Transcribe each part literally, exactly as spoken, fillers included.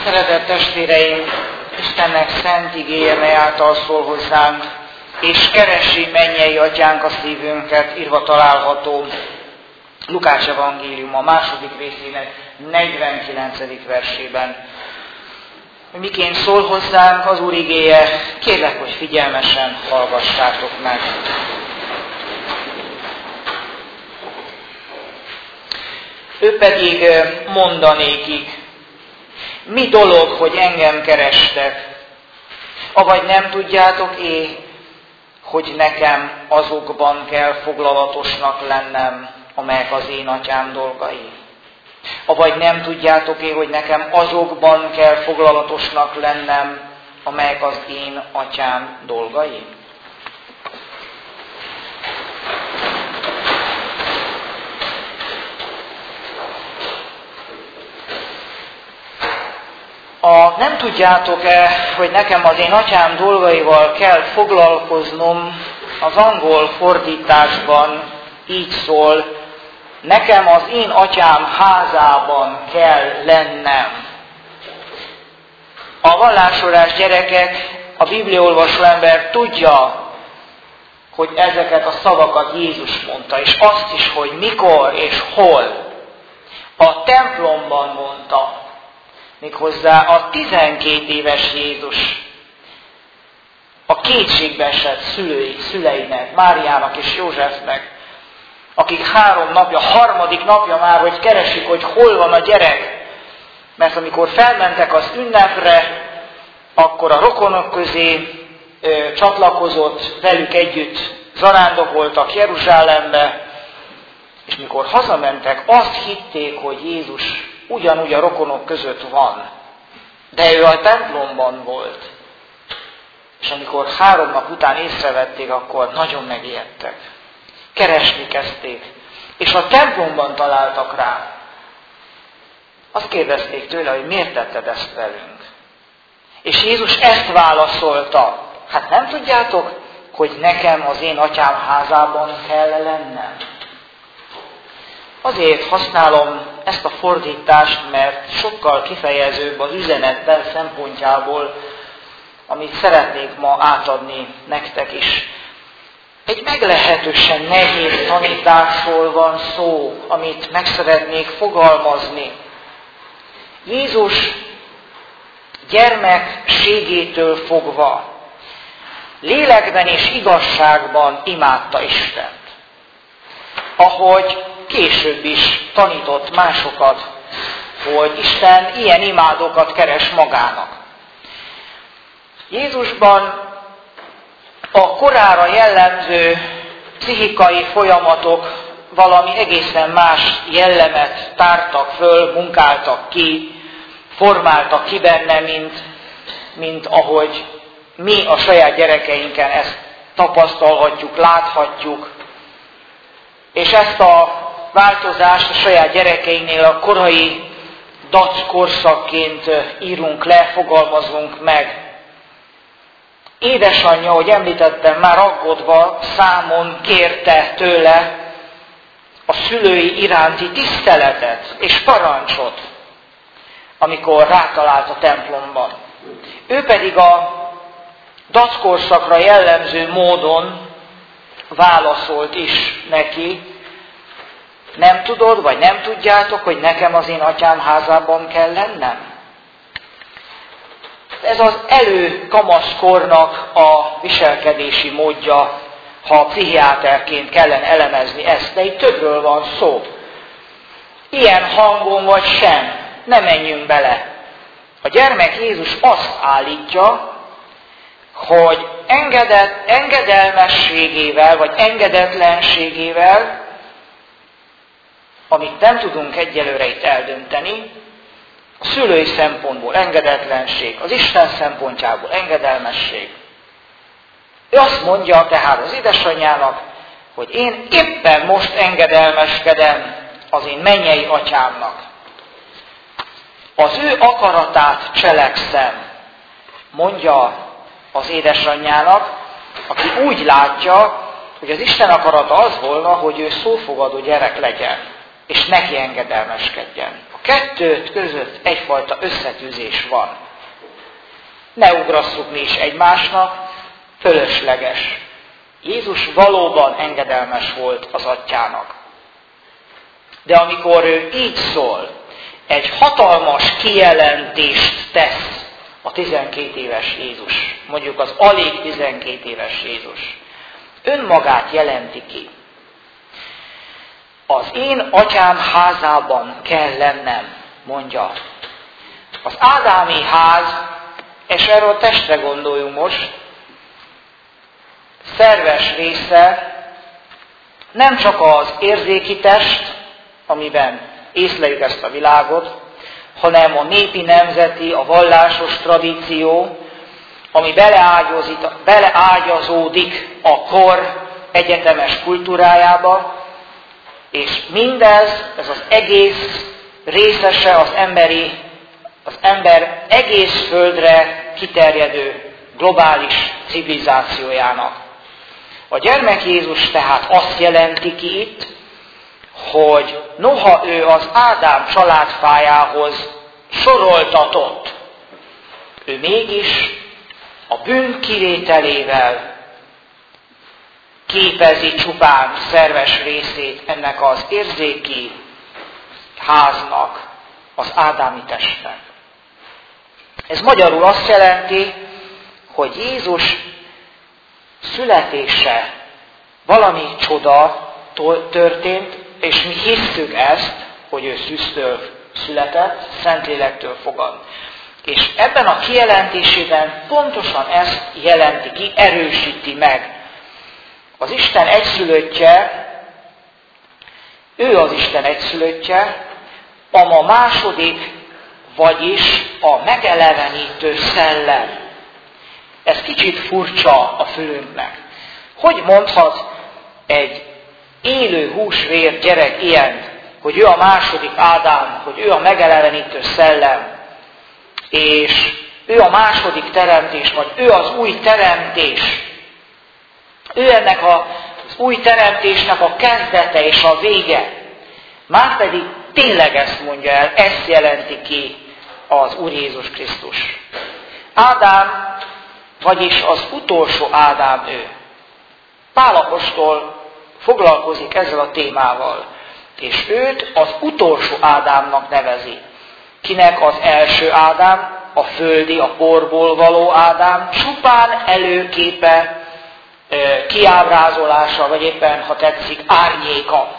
Szeretett testvéreim, Istennek szent igéje, mely által szól hozzánk, és keresi mennyei atyánk a szívünket, írva található Lukács evangélium a második részének negyvenkilencedik versében. Miként szól hozzánk az Úr igéje, kérlek, hogy figyelmesen hallgassátok meg. Ő pedig mondanékik: mi dolog, hogy engem kerestek? Avagy nem tudjátok é, hogy nekem azokban kell foglalatosnak lennem, amelyek az én atyám dolgai? Avagy nem tudjátok é, hogy nekem azokban kell foglalatosnak lennem, amelyek az én atyám dolgai? A nem tudjátok-e, hogy nekem az én atyám dolgaival kell foglalkoznom, az angol fordításban így szól: nekem az én atyám házában kell lennem. A vallásorás gyerekek, a bibliaolvasó ember tudja, hogy ezeket a szavakat Jézus mondta, és azt is, hogy mikor és hol. A templomban mondta. Méghozzá a tizenkét éves Jézus a kétségbe esett szülői, szüleinek, Máriának és Józsefnek, akik három napja, harmadik napja már, hogy keresik, hogy hol van a gyerek. Mert amikor felmentek az ünnepre, akkor a rokonok közé ö, csatlakozott, velük együtt zarándokoltak Jeruzsálembe, és mikor hazamentek, azt hitték, hogy Jézus ugyanúgy a rokonok között van. De ő a templomban volt. És amikor három nap után észrevették, akkor nagyon megijedtek. Keresni kezdték. És a templomban találtak rá. Azt kérdezték tőle, hogy miért tetted ezt velünk? És Jézus ezt válaszolta: hát nem tudjátok, hogy nekem az én atyám házában kell lennem? Azért használom ezt a fordítást, mert sokkal kifejezőbb az üzenettel szempontjából, amit szeretnék ma átadni nektek is. Egy meglehetősen nehéz tanításról van szó, amit meg szeretnék fogalmazni. Jézus gyermekségétől fogva lélekben és igazságban imádta Istent. Ahogy később is tanított másokat, hogy Isten ilyen imádókat keres magának. Jézusban a korára jellemző pszichikai folyamatok valami egészen más jellemet tártak föl, munkáltak ki, formáltak ki benne, mint, mint ahogy mi a saját gyerekeinken ezt tapasztalhatjuk, láthatjuk. És ezt a változást a saját gyerekeinél a korai dac korszakként írunk le, fogalmazunk meg. Édesanyja, ahogy említettem, már aggódva számon kérte tőle a szülői iránti tiszteletet és parancsot, amikor rátalált a templomban. Ő pedig a dackorszakra jellemző módon válaszolt is neki: nem tudod, vagy nem tudjátok, hogy nekem az én atyám házában kell lennem? Ez az előkamaszkornak a viselkedési módja, ha pszichiáterként kellene elemezni ezt, de itt többről van szó. Ilyen hangon vagy sem, ne menjünk bele. A gyermek Jézus azt állítja, hogy engedett, engedelmességével, vagy engedetlenségével, amit nem tudunk egyelőre itt eldönteni, a szülői szempontból engedetlenség, az Isten szempontjából engedelmesség. Ő azt mondja tehát az édesanyjának, hogy én éppen most engedelmeskedem az én mennyei atyámnak. Az ő akaratát cselekszem, mondja az édesanyjának, aki úgy látja, hogy az Isten akarata az volna, hogy ő szófogadó gyerek legyen. és neki engedelmeskedjen. A kettőt között egyfajta összetűzés van. Ne ugrasszuk mi is egymásnak, fölösleges. Jézus valóban engedelmes volt az atyának. De amikor ő így szól, egy hatalmas kijelentést tesz a tizenkét éves Jézus, mondjuk az alig tizenkét éves Jézus. Önmagát jelenti ki. Az én atyám házában kell lennem, mondja. Az ádámi ház, és erről a testre gondoljunk most, szerves része nem csak az érzéki test, amiben észleljük ezt a világot, hanem a népi, nemzeti, a vallásos tradíció, ami beleágyazódik a kor egyetemes kultúrájába, és mindez, ez az egész részese az emberi, az ember egész földre kiterjedő globális civilizációjának. A gyermek Jézus tehát azt jelenti ki itt, hogy noha ő az Ádám családfájához soroltatott, ő mégis a bűn kivételével képezi csupán szerves részét ennek az érzéki háznak, az ádámi testnek. Ez magyarul azt jelenti, hogy Jézus születése valami csoda történt, és mi hisszük ezt, hogy ő szűztől született, Szentlélektől fogad. És ebben a kijelentésében pontosan ezt jelenti ki, erősíti meg. Az Isten egyszülöttje, ő az Isten egyszülöttje, a második, vagyis a megelevenítő szellem. Ez kicsit furcsa a fülünknek. Hogy mondhat egy élő húsvér gyerek ilyen, hogy ő a második Ádám, hogy ő a megelevenítő szellem, és ő a második teremtés, vagy ő az új teremtés. Ő ennek az új teremtésnek a kezdete és a vége. Márpedig tényleg ezt mondja el, ezt jelenti ki az Úr Jézus Krisztus. Ádám, vagyis az utolsó Ádám ő. Pál apostol foglalkozik ezzel a témával, és őt az utolsó Ádámnak nevezi. Kinek az első Ádám, a földi, a porból való Ádám, csupán előképe, kiábrázolása, vagy éppen, ha tetszik, árnyéka.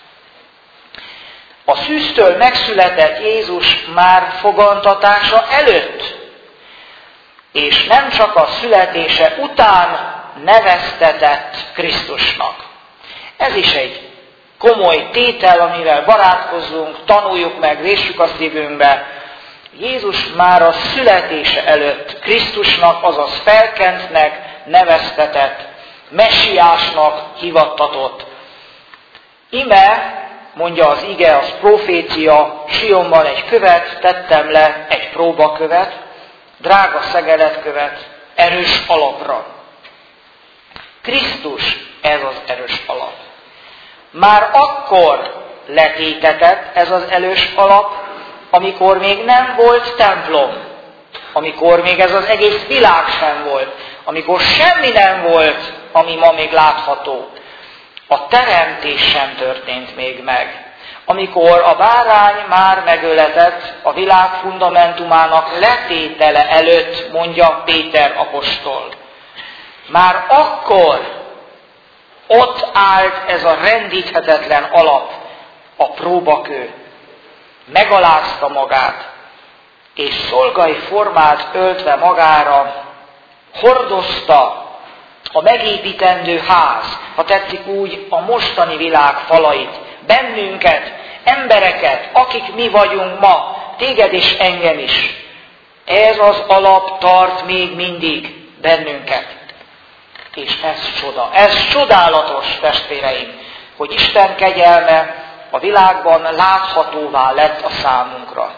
A szűztől megszületett Jézus már fogantatása előtt, és nem csak a születése után neveztetett Krisztusnak. Ez is egy komoly tétel, amivel barátkozzunk, tanuljuk meg, véssük a szívünkbe. Jézus már a születése előtt Krisztusnak, azaz felkentnek neveztetett, messiásnak hivattatott. Ime, mondja az ige, az profécia, Sionban egy követ, tettem le, egy próbakövet, drága szegeletkövet, erős alapra. Krisztus ez az erős alap. Már akkor letétetett ez az erős alap, amikor még nem volt templom, amikor még ez az egész világ sem volt, amikor semmi nem volt, ami ma még látható. A teremtés sem történt még meg. Amikor a bárány már megöletett a világ fundamentumának letétele előtt, mondja Péter apostol. Már akkor ott állt ez a rendíthetetlen alap, a próbakő. Megalázta magát, és szolgai formát öltve magára hordozta a megépítendő ház, ha tetszik úgy, a mostani világ falait, bennünket, embereket, akik mi vagyunk ma, téged és engem is. Ez az alap tart még mindig bennünket. És ez csoda, ez csodálatos, testvéreim, hogy Isten kegyelme a világban láthatóvá lett a számunkra.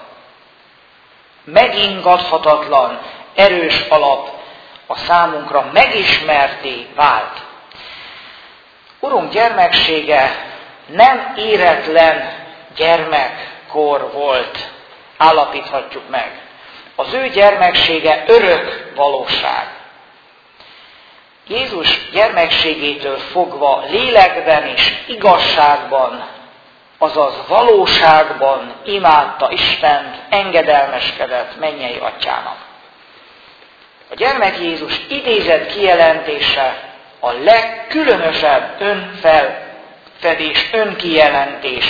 Megingathatatlan, erős alap a számunkra megismerté vált. Urunk gyermeksége nem éretlen gyermekkor volt, állapíthatjuk meg. Az ő gyermeksége örök valóság. Jézus gyermekségétől fogva lélekben és igazságban, azaz valóságban imádta Istent, engedelmeskedett mennyei atyának. A gyermek Jézus idézett kijelentése a legkülönösebb önfelfedés, önkijelentés,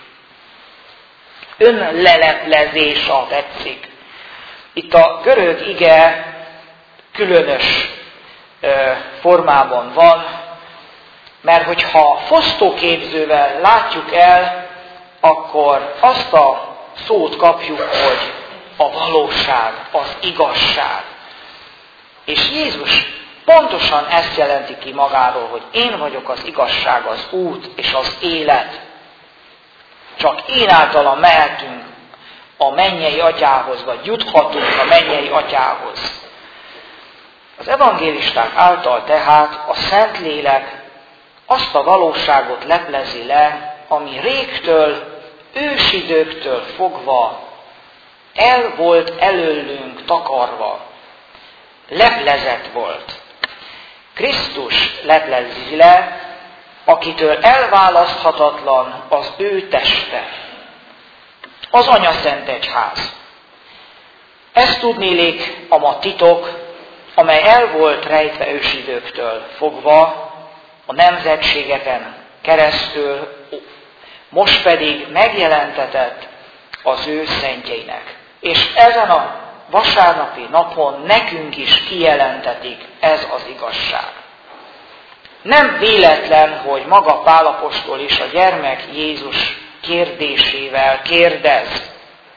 önleleplezés, ha tetszik. Itt a görög ige különös ö, formában van, mert hogyha fosztóképzővel látjuk el, akkor azt a szót kapjuk, hogy a valóság, az igazság. És Jézus pontosan ezt jelenti ki magáról, hogy én vagyok az igazság, az út és az élet. Csak én általam mehetünk a mennyei atyához, vagy juthatunk a mennyei atyához. Az evangélisták által tehát a Szentlélek azt a valóságot leplezi le, ami régtől, ősidőktől fogva el volt előlünk takarva, leplezett volt. Krisztus leplezi le, akitől elválaszthatatlan az ő teste, az Anyaszent Egyház. Ez tudnélik a ma titok, amely el volt rejtve ősidőktől fogva, a nemzetségeken keresztül, most pedig megjelentetett az ő szentjeinek. És ezen a vasárnapi napon nekünk is kijelentetik ez az igazság. Nem véletlen, hogy maga Pál apostol is a gyermek Jézus kérdésével kérdez.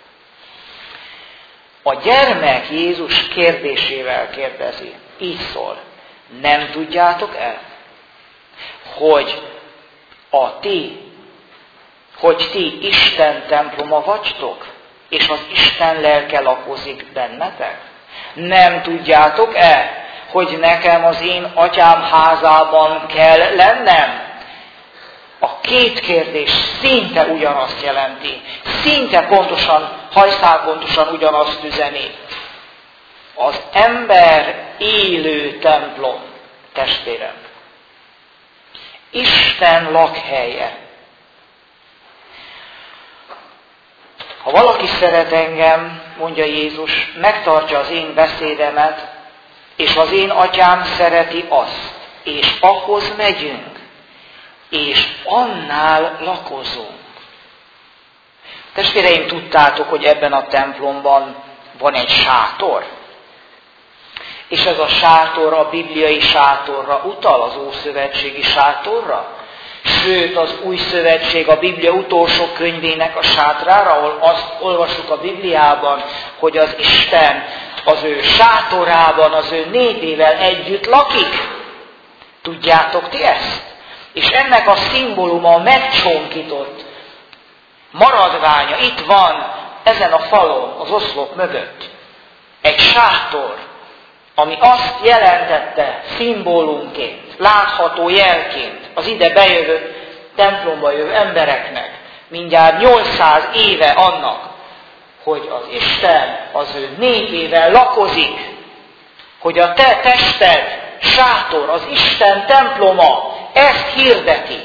A gyermek Jézus kérdésével kérdezi. Így szól. Nem tudjátok el, hogy a ti, hogy ti Isten temploma vagytok, és az Isten lelke lakozik bennetek? Nem tudjátok-e, hogy nekem az én atyám házában kell lennem? A két kérdés szinte ugyanazt jelenti, szinte pontosan, hajszál pontosan ugyanazt üzeni. Az ember élő templom, testvérem. Isten lakhelye. Ha valaki szeret engem, mondja Jézus, megtartja az én beszédemet, és az én atyám szereti azt, és ahhoz megyünk, és annál lakozunk. Testvéreim, tudtátok, hogy ebben a templomban van egy sátor? És ez a sátor a bibliai sátorra utal, az ószövetségi sátorra? Sőt, az új szövetség a Biblia utolsó könyvének a sátrára, ahol azt olvassuk a Bibliában, hogy az Isten az ő sátorában, az ő népével együtt lakik. Tudjátok ti ezt? És ennek a szimbóluma a megcsonkított maradványa itt van ezen a falon, az oszlop mögött. Egy sátor, ami azt jelentette szimbólumként, látható jelként az ide bejövő templomba jövő embereknek, mindjárt nyolcszáz éve annak, hogy az Isten az ő népével lakozik, hogy a te tested sátor, az Isten temploma, ezt hirdeti.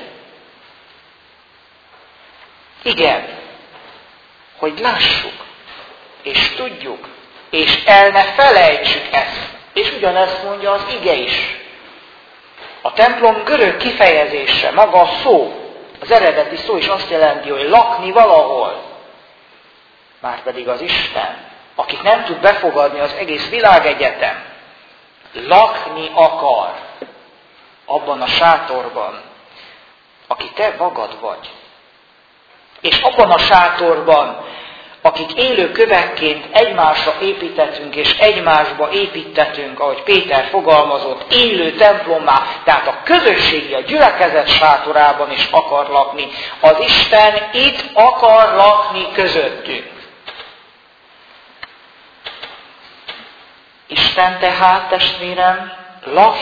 Igen, hogy lássuk, és tudjuk, és el ne felejtsük ezt. És ugyanezt mondja az ige is. A templom görög kifejezése, maga a szó, az eredeti szó is azt jelenti, hogy lakni valahol. Márpedig az Isten, akit nem tud befogadni az egész világegyetem, lakni akar abban a sátorban, aki te magad vagy. És abban a sátorban, akik élő kövekként egymásra építettünk, és egymásba építettünk, ahogy Péter fogalmazott, élő templommá, tehát a közösségi, a gyülekezet sátorában is akar lakni. Az Isten itt akar lakni közöttünk. Isten tehát, testvérem,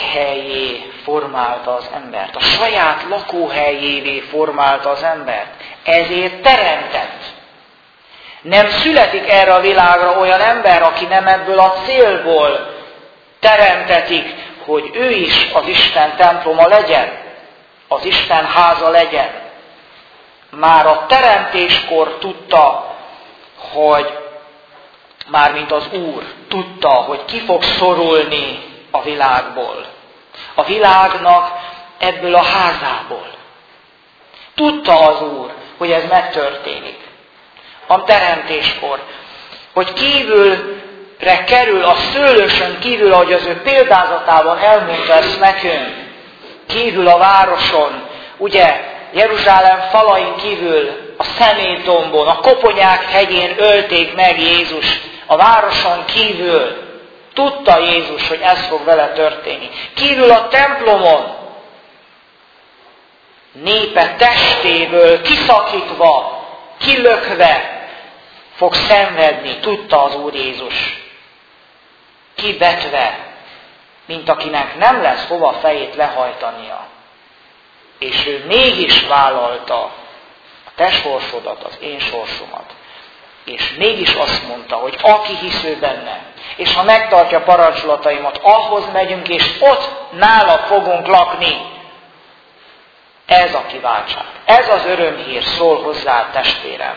lakhelyé formálta az embert, a saját lakóhelyévé formálta az embert. ezért teremtett. Nem születik erre a világra olyan ember, aki nem ebből a célból teremtetik, hogy ő is az Isten temploma legyen, az Isten háza legyen. Már a teremtéskor tudta, hogy mármint az Úr tudta, hogy ki fog szorulni a világból. A világnak ebből a házából. Tudta az Úr, hogy ez megtörténik. A teremtéskor, hogy kívülre kerül a szőlősön kívül, ahogy az ő példázatában elmondta ezt nekünk, kívül a városon, ugye Jeruzsálem falain kívül, a szemétdombon, a koponyák hegyén ölték meg Jézust, a városon kívül. Tudta Jézus, hogy ez fog vele történni. Kívül a templomon, népe testéből kiszakítva, kilökve fog szenvedni, tudta az Úr Jézus. Kibetve, mint akinek nem lesz hova fejét lehajtania. És ő mégis vállalta a te sorsodat, az én sorsomat. És mégis azt mondta, hogy aki hisző benne, és ha megtartja parancsolataimat, ahhoz megyünk, és ott nála fogunk lakni. Ez a kiváltság, ez az örömhír szól hozzá, testvérem.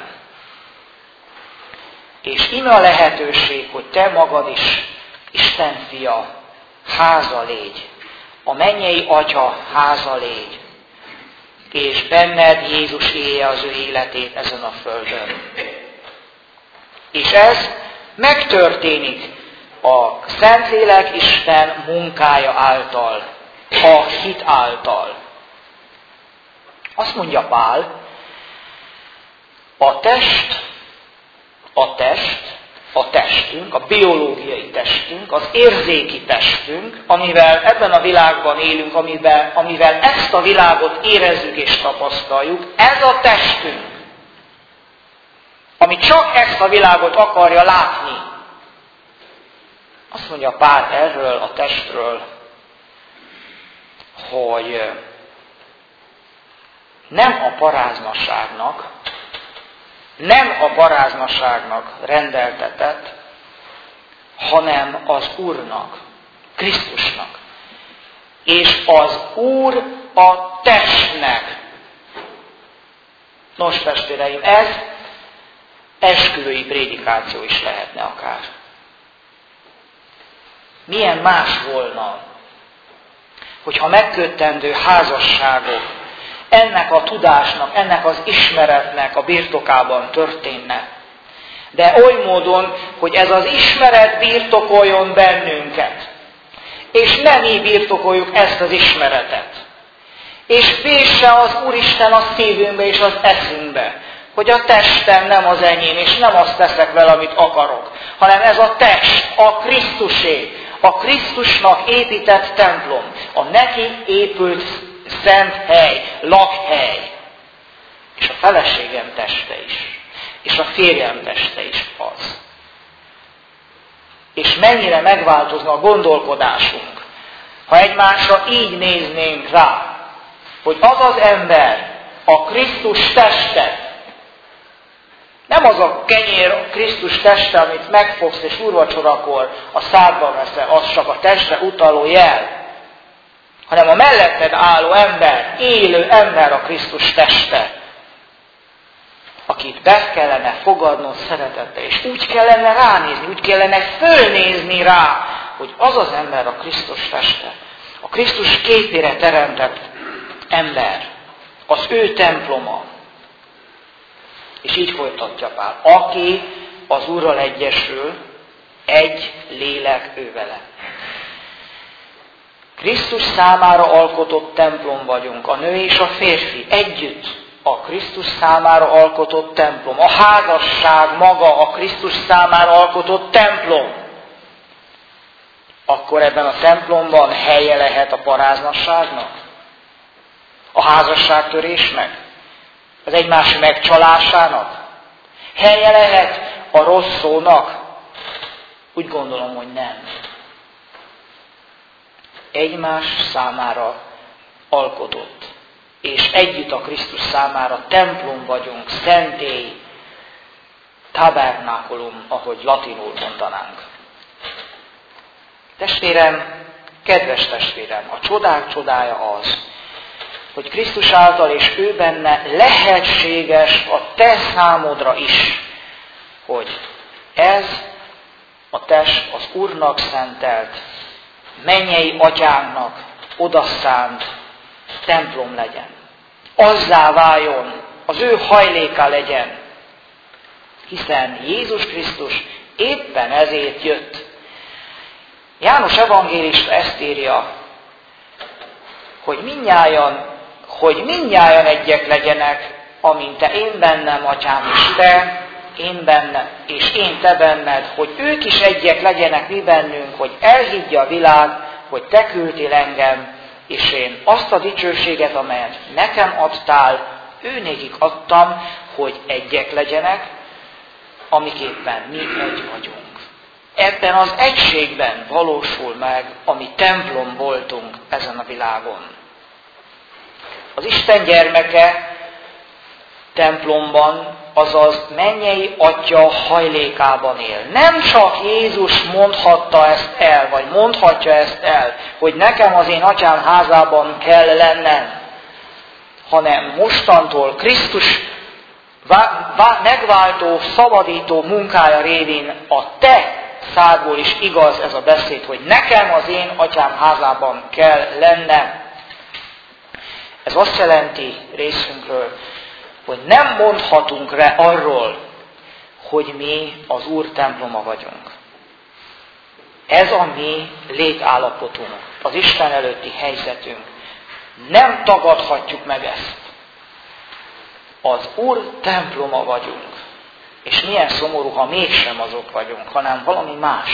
És ime a lehetőség, hogy te magad is Isten fia, háza légy, a mennyei Atya háza légy, és benned Jézus élje az ő életét ezen a földön. És ez megtörténik a Szentlélek Isten munkája által, a hit által. Azt mondja Pál, a test, a test, a testünk, a biológiai testünk, az érzéki testünk, amivel ebben a világban élünk, amivel, amivel ezt a világot érezzük és tapasztaljuk, ez a testünk, ami csak ezt a világot akarja látni. Azt mondja Pál erről a testről, hogy nem a paráznaságnak, nem a paráznaságnak rendeltetett, hanem az Úrnak, Krisztusnak. És az Úr a testnek. Nos, testvéreim, ez esküvői prédikáció is lehetne akár. Milyen más volna, hogyha megkötendő házasságok ennek a tudásnak, ennek az ismeretnek a birtokában történne. De oly módon, hogy ez az ismeret birtokoljon bennünket. És nem mi birtokoljuk ezt az ismeretet. És vésse az Úristen a szívünkbe és az eszünkbe, hogy a testem nem az enyém, és nem azt teszek vele, amit akarok, hanem ez a test, a Krisztusé, a Krisztusnak épített templom, a neki épült szent hely, lakhely, és a feleségem teste is, és a férjem teste is az. És mennyire megváltozna a gondolkodásunk, ha egymásra így néznénk rá, hogy az az ember, a Krisztus teste, nem az a kenyér Krisztus teste, amit megfogsz és úrvacsorakor a szádban veszel, az csak a testre utaló jel, hanem a melletted álló ember, élő ember a Krisztus teste, akit be kellene fogadnod szeretettel, és úgy kellene ránézni, úgy kellene fölnézni rá, hogy az az ember a Krisztus teste, a Krisztus képére teremtett ember, az ő temploma. És így folytatja Pál, aki az Úrral egyesül, egy lélek ő vele. Krisztus számára alkotott templom vagyunk, a nő és a férfi együtt a Krisztus számára alkotott templom. A házasság maga a Krisztus számára alkotott templom. Akkor ebben a templomban helye lehet a paráznasságnak, a házasságtörésnek, az egymás megcsalásának, helye lehet a rossz szónak. Úgy gondolom, hogy nem. Egymás számára alkotott és együtt a Krisztus számára templom vagyunk, szentély, tabernákulum, ahogy latinul mondanánk. Testvérem, kedves testvérem, a csodák csodája az, hogy Krisztus által és ő benne lehetséges a te számodra is, hogy ez a test az Úrnak szentelt, mennyei atyánknak odaszánt templom legyen. Azzá váljon, az ő hajléka legyen, hiszen Jézus Krisztus éppen ezért jött. János evangélista ezt írja, hogy mindnyájan, hogy mindnyájan egyek legyenek, amint te én bennem, atyám, és te, én benne, és én te benned, hogy ők is egyek legyenek mi bennünk, hogy elhiggye a világ, hogy te küldtél engem, és én azt a dicsőséget, amelyet nekem adtál, őnékik adtam, hogy egyek legyenek, amiképpen mi egy vagyunk. Ebben az egységben valósul meg, ami templom voltunk ezen a világon. Az Isten gyermeke templomban, azaz mennyei atya hajlékában él. Nem csak Jézus mondhatta ezt el, vagy mondhatja ezt el, hogy nekem az én atyám házában kell lennem, hanem mostantól Krisztus megváltó, szabadító munkája révén a te szádból is igaz ez a beszéd, hogy nekem az én atyám házában kell lennem. Ez azt jelenti részünkről, hogy nem mondhatunk rá arról, hogy mi az Úr temploma vagyunk. Ez a mi létállapotunk, az Isten előtti helyzetünk. Nem tagadhatjuk meg ezt. Az Úr temploma vagyunk. És milyen szomorú, ha mégsem azok vagyunk, hanem valami más.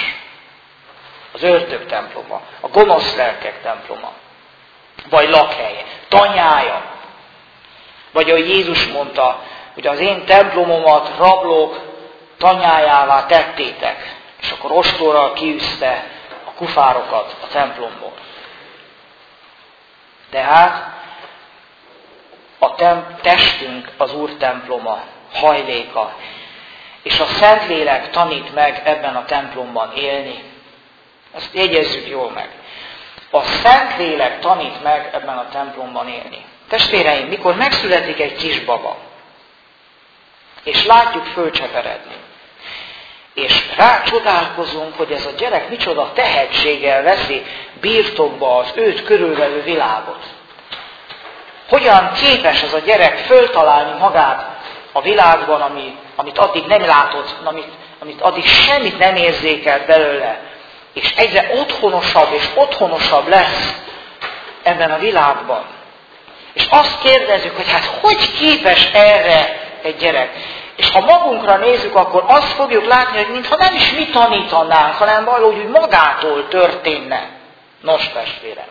Az ördög temploma, a gonosz lelkek temploma, vagy lakhelye, tanyája. Vagy ahogy Jézus mondta, hogy az én templomomat rablók tanyájává tettétek, és akkor ostorral kiűzte a kufárokat a templomból. Tehát a tem- testünk az Úr temploma, hajléka, és a Szentlélek tanít meg ebben a templomban élni. Ezt jegyezzük jól meg. A Szentlélek tanít meg ebben a templomban élni. Testvéreim, mikor megszületik egy kisbaba, és látjuk fölcseperedni, és rácsodálkozunk, hogy ez a gyerek micsoda tehetséggel veszi birtokba az őt körülvevő világot. Hogyan képes ez a gyerek föltalálni magát a világban, ami, amit addig nem látott, amit, amit addig semmit nem érzékelt belőle, és egyre otthonosabb és otthonosabb lesz ebben a világban. És azt kérdezzük, hogy hát hogy képes erre egy gyerek? És ha magunkra nézzük, akkor azt fogjuk látni, hogy mintha nem is mi tanítanánk, hanem valahogy úgy magától történne. Nos, testvérem,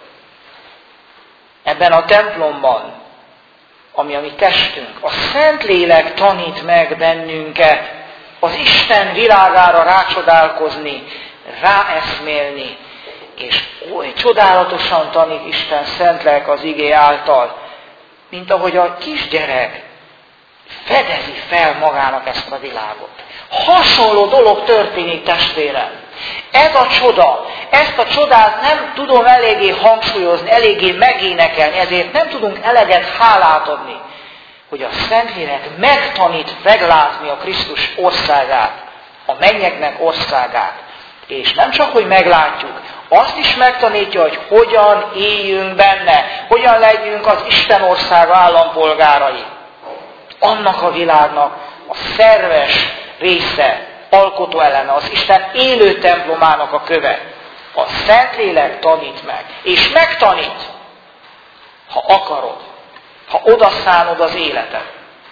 ebben a templomban, ami a mi testünk, a Szentlélek tanít meg bennünket az Isten világára rácsodálkozni, ráeszmélni, és oly csodálatosan tanít Isten szent lelke az igé által, mint ahogy a kisgyerek fedezi fel magának ezt a világot. Hasonló dolog történik, testvérem. Ez a csoda, ezt a csodát nem tudom eléggé hangsúlyozni, eléggé megénekelni, ezért nem tudunk eleget hálát adni, hogy a Szentlélek megtanít meglátni a Krisztus országát, a mennyeknek országát. És nem csak, hogy meglátjuk, azt is megtanítja, hogy hogyan éljünk benne, hogyan legyünk az Isten országa állampolgárai. Annak a világnak a szerves része, alkotó eleme, az Isten élő templomának a köve. A Szentlélek tanít meg, és megtanít, ha akarod, ha odaszánod az életed.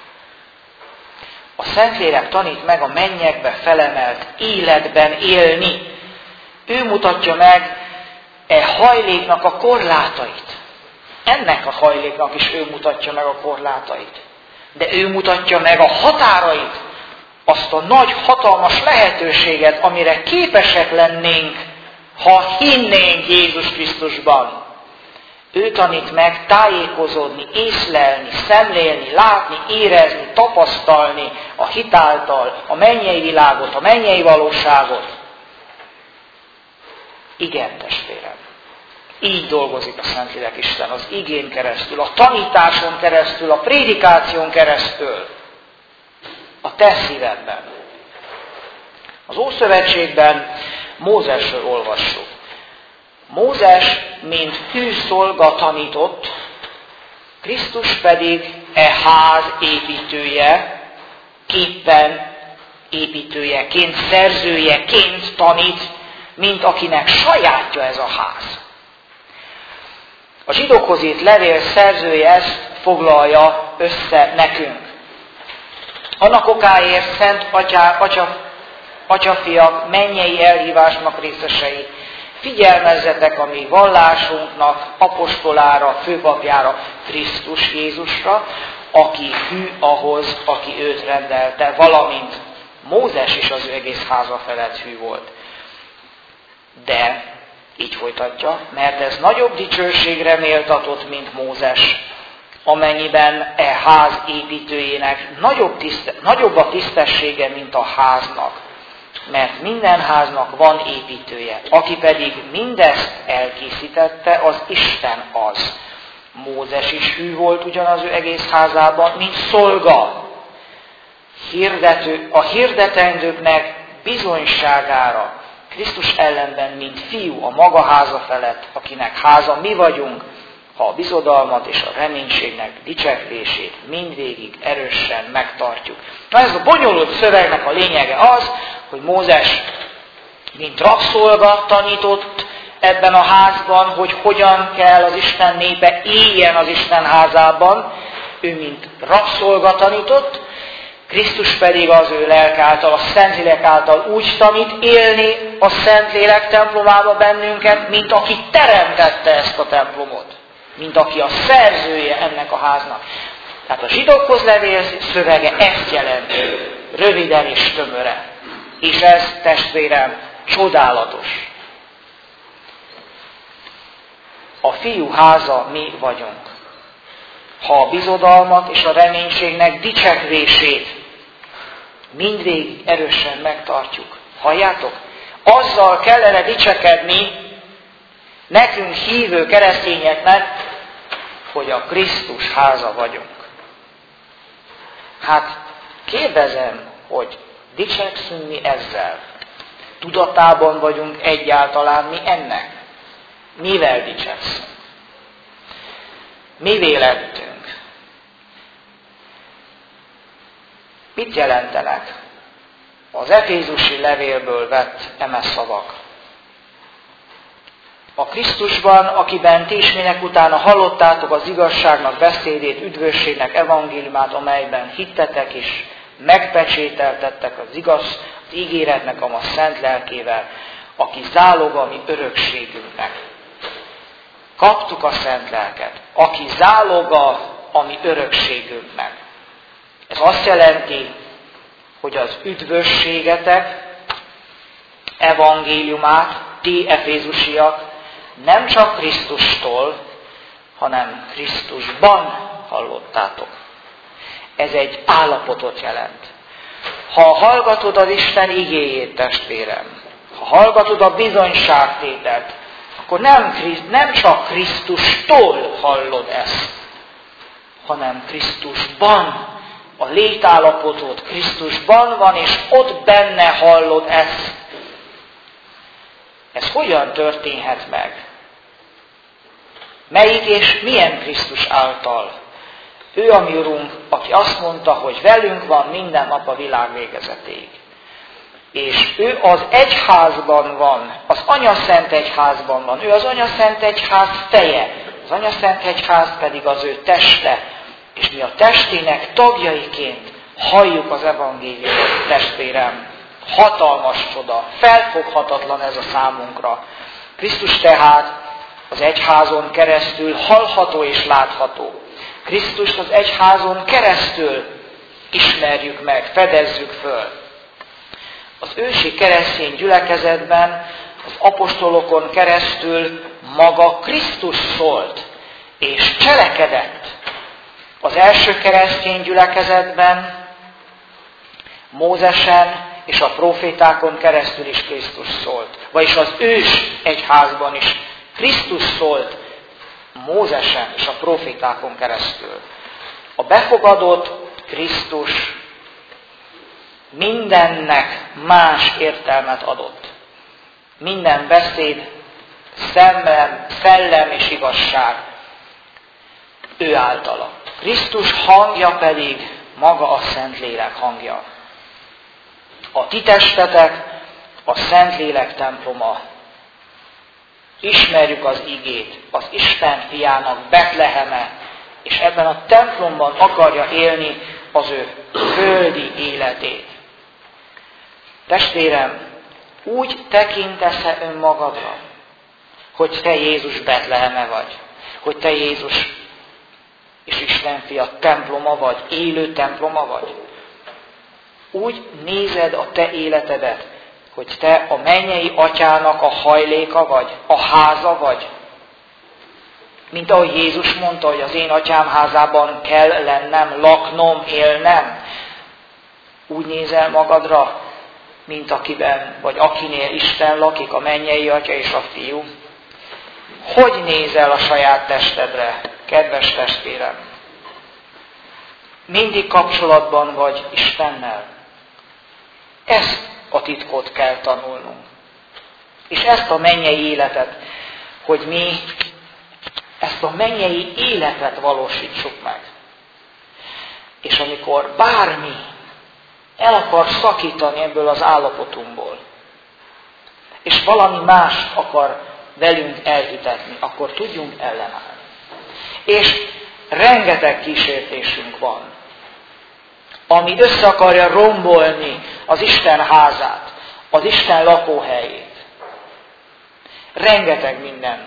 A Szentlélek tanít meg a mennyekbe felemelt életben élni. Ő mutatja meg e hajléknak a korlátait. Ennek a hajléknak is ő mutatja meg a korlátait. De ő mutatja meg a határait, azt a nagy, hatalmas lehetőséget, amire képesek lennénk, ha hinnénk Jézus Krisztusban. Ő tanít meg tájékozódni, észlelni, szemlélni, látni, érezni, tapasztalni a hit által a mennyei világot, a mennyei valóságot. Igen, testvérem. Így dolgozik a Szentlélek Isten az igén keresztül, a tanításon keresztül, a prédikáción keresztül, a te szívedben. Az Ószövetségben Mózesről olvassuk. Mózes, mint hű szolga tanított, Krisztus pedig e ház építője, képpen építőjeként, szerzőjeként tanít, mint akinek sajátja ez a ház. A zsidókhoz írt levél szerzője ezt foglalja össze nekünk. Annak okáért szent atyá, atya, atyafiak mennyei elhívásnak részesei, figyelmezzetek a mi vallásunknak apostolára, főpapjára, Krisztus Jézusra, aki hű ahhoz, aki őt rendelte, valamint Mózes is az ő egész háza felett hű volt. De, így folytatja, mert ez nagyobb dicsőségre méltatott, mint Mózes, amennyiben e ház építőjének nagyobb, tiszte, nagyobb a tisztessége, mint a háznak. Mert minden háznak van építője, aki pedig mindezt elkészítette, az Isten az. Mózes is hű volt ugyanaz ő egész házában, mint szolga. Hirdető, a hirdetendőknek bizonyságára, Krisztus ellenben, mint fiú a maga háza felett, akinek háza mi vagyunk, ha a bizodalmat és a reménységnek dicsekvését mindvégig erősen megtartjuk. Na ez a bonyolult szövegnek a lényege az, hogy Mózes, mint rabszolga tanított ebben a házban, hogy hogyan kell az Isten népe éljen az Isten házában. Ő, mint rabszolga tanított, Krisztus pedig az ő lelke által, a Szentlélek által úgy tanít élni a Szentlélek templomába bennünket, mint aki teremtette ezt a templomot. Mint aki a szerzője ennek a háznak. Tehát a zsidókhoz levél szövege ezt jelenti, röviden és tömören. És ez, testvérem, csodálatos. A fiú háza mi vagyunk. Ha a bizodalmat és a reménységnek dicsekvését mindvégig erősen megtartjuk. Halljátok? Azzal kellene dicsekedni nekünk hívő keresztényeknek, hogy a Krisztus háza vagyunk. Hát kérdezem, hogy dicsekszünk mi ezzel? Tudatában vagyunk egyáltalán mi ennek? Mivel dicsekszünk? Mivé lettünk? Mit jelentenek az efézusi levélből vett eme szavak? A Krisztusban, akiben ti is minek utána hallottátok az igazságnak beszédét, üdvösségnek evangéliumát, amelyben hittetek és megpecsételtettek az igaz, az ígéretnek a ma szent lelkével, aki záloga a mi örökségünknek. Kaptuk a szent lelket, aki záloga a mi örökségünknek. Ez azt jelenti, hogy az üdvösségetek evangéliumát, ti efézusiak, nem csak Krisztustól, hanem Krisztusban hallottátok. Ez egy állapotot jelent. Ha hallgatod az Isten igéjét, testvérem, ha hallgatod a bizonyságtételt, akkor nem, nem csak Krisztustól hallod ezt, hanem Krisztusban. A létállapotot Krisztusban van, és ott benne hallod ezt. Ez hogyan történhet meg? Melyik és milyen Krisztus által? Ő a mi Urunk, aki azt mondta, hogy velünk van minden nap a világ végezetéig. És ő az egyházban van, az Anyaszent Egyházban van. Ő az Anyaszent Egyház feje, az Anyaszent Egyház pedig az ő teste. És mi a testének tagjaiként halljuk az evangéliumot, testvérem. Hatalmas csoda, felfoghatatlan ez a számunkra. Krisztus tehát az egyházon keresztül hallható és látható. Krisztust az egyházon keresztül ismerjük meg, fedezzük föl. Az ősi keresztény gyülekezetben az apostolokon keresztül maga Krisztus szólt. és cselekedett az első keresztény gyülekezetben, Mózesen és a profétákon keresztül is Krisztus szólt. Vagyis az ős egyházban is Krisztus szólt Mózesen és a profétákon keresztül. A befogadott Krisztus mindennek más értelmet adott. Minden beszéd, szellem, szellem és igazság ő általa. Krisztus hangja pedig maga a Szentlélek hangja. A ti testetek a Szentlélek temploma. Ismerjük az igét, az Isten fiának Betleheme, és ebben a templomban akarja élni az ő földi életét. Testvérem, úgy tekintesz-e önmagadra, hogy te Jézus Betleheme vagy, hogy te Jézus és Isten fia temploma vagy, élő temploma vagy? Úgy nézed a te életedet, hogy te a mennyei atyának a hajléka vagy, a háza vagy? Mint ahogy Jézus mondta, hogy az én atyám házában kell lennem, laknom, élnem. Úgy nézel magadra, mint akiben, vagy akinél Isten lakik, a mennyei atya és a fiú. Hogy nézel a saját testedre, kedves testvérem? Mindig kapcsolatban vagy Istennel. Ezt a titkot kell tanulnunk. És ezt a mennyei életet, hogy mi ezt a mennyei életet valósítsuk meg. És amikor bármi el akar szakítani ebből az állapotunkból, és valami más akar velünk elhitetni, akkor tudjunk ellenállni. És rengeteg kísértésünk van, ami össze akarja rombolni az Isten házát, az Isten lakóhelyét. Rengeteg minden.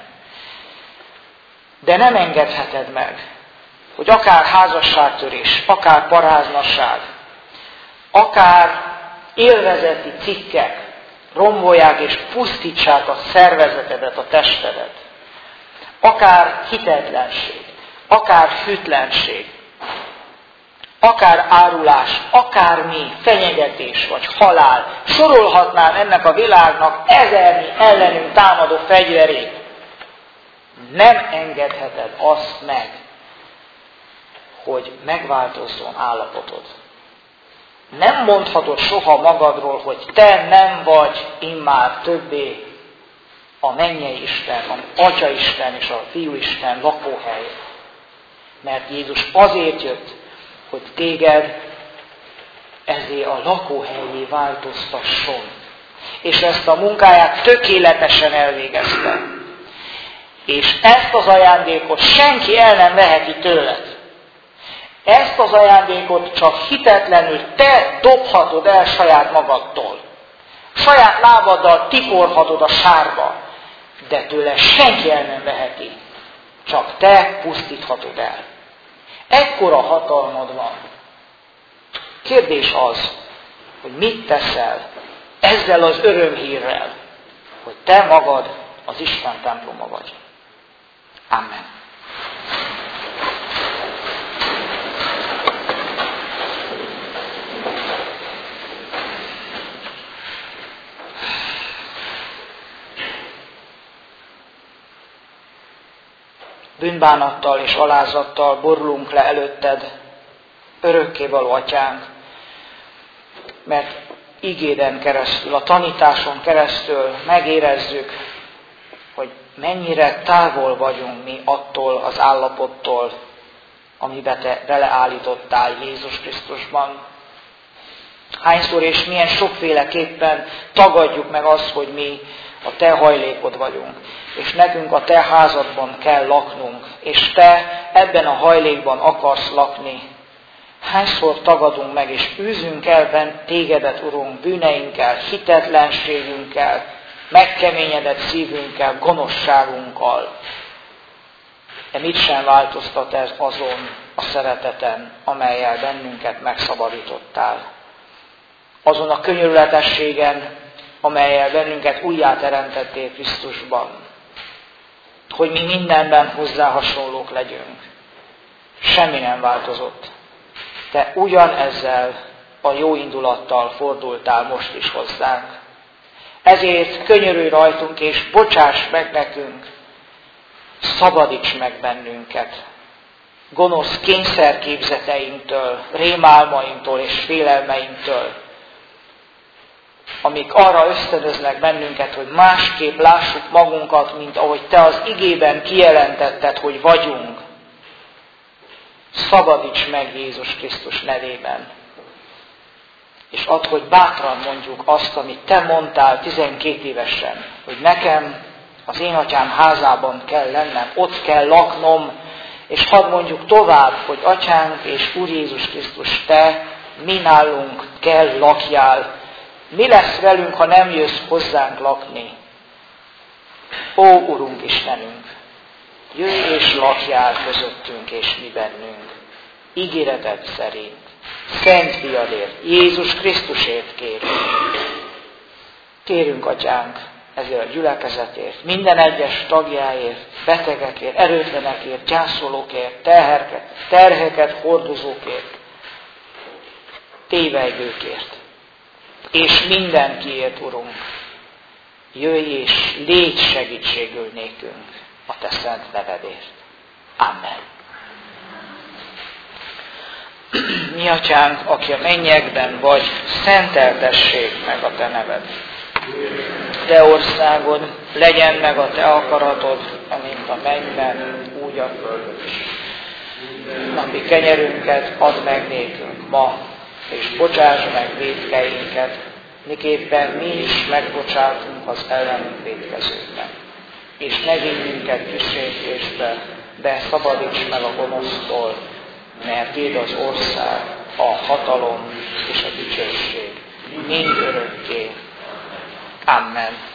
De nem engedheted meg, hogy akár házasságtörés, akár paráznasság, akár élvezeti cikkek rombolják és pusztítsák a szervezetedet, a testedet. Akár hitetlenség, akár hűtlenség, akár árulás, akármi, fenyegetés vagy halál. Sorolhatnám ennek a világnak ezernyi ellenünk támadó fegyverét. Nem engedheted azt meg, hogy megváltozzon állapotod. Nem mondhatod soha magadról, hogy te nem vagy immár többé a mennyei Isten, az Atya Isten és a Fiú Isten lakóhelye. Mert Jézus azért jött, hogy téged ezért a lakóhelyé változtasson. És ezt a munkáját tökéletesen elvégezte. És ezt az ajándékot senki el nem veheti tőled. Ezt az ajándékot csak hitetlenül te dobhatod el saját magadtól. Saját lábaddal tiporhatod a sárba, de tőle senki el nem veheti. Csak te pusztíthatod el. Ekkora hatalmad van. Kérdés az, hogy mit teszel ezzel az örömhírrel, hogy te magad az Isten temploma vagy. Amen. Bűnbánattal és alázattal borulunk le előtted, örökkévaló Atyánk, mert igéden keresztül, a tanításon keresztül megérezzük, hogy mennyire távol vagyunk mi attól az állapottól, amibe te beleállítottál Jézus Krisztusban. Hányszor és milyen sokféleképpen tagadjuk meg azt, hogy mi a te hajlékod vagyunk, és nekünk a te házadban kell laknunk, és te ebben a hajlékban akarsz lakni. Hányszor tagadunk meg, és űzünk el bent tégedet, Urunk, bűneinkkel, hitetlenségünkkel, megkeményedett szívünkkel, gonoszságunkkal. De mit sem változtat ez azon a szereteten, amellyel bennünket megszabadítottál. Azon a könyörületességen, amellyel bennünket újjáteremtettél Krisztusban. hogy mi mindenben hozzá hasonlók legyünk. Semmi nem változott. Te ugyanezzel a jó indulattal fordultál most is hozzánk. Ezért könyörülj rajtunk, és bocsáss meg nekünk, szabadíts meg bennünket gonosz kényszerképzeteinktől, rémálmainktól és félelmeinktől, amik arra ösztönöznek bennünket, hogy másképp lássuk magunkat, mint ahogy Te az igében kijelentetted, hogy vagyunk. Szabadíts meg Jézus Krisztus nevében. És add, hogy bátran mondjuk azt, amit Te mondtál tizenkét évesen, hogy nekem az én atyám házában kell lennem, ott kell laknom, és hadd mondjuk tovább, hogy atyánk és Úr Jézus Krisztus, Te mi nálunk kell lakjál. Mi lesz velünk, ha nem jössz hozzánk lakni? Ó, Urunk Istenünk, jöjj és lakjál közöttünk és mi bennünk. Ígéreted szerint, Szent Fiadért, Jézus Krisztusért kérünk. Kérünk, atyánk, ezért a gyülekezetért, minden egyes tagjáért, betegekért, erőtlenekért, gyászolókért, terheket, terheket hordozókért, tévejgőkért, és mindenkiért, Urunk, jöjj és légy segítségül nékünk a Te szent nevedért. Amen. Mi atyánk, aki a mennyekben vagy, szenteltessék meg a Te neved. Te országod, legyen meg a Te akaratod, amint a mennyben, úgy a földön is. Napi kenyerünket add meg nékünk ma, és bocsáss meg vétkeinket, miképpen mi is megbocsátunk az ellenünk vétkezőknek. És ne vigy minket kísértésbe, de szabadíts meg a gonosztól, mert Tiéd az ország, a hatalom és a dicsőség mind örökké. Amen.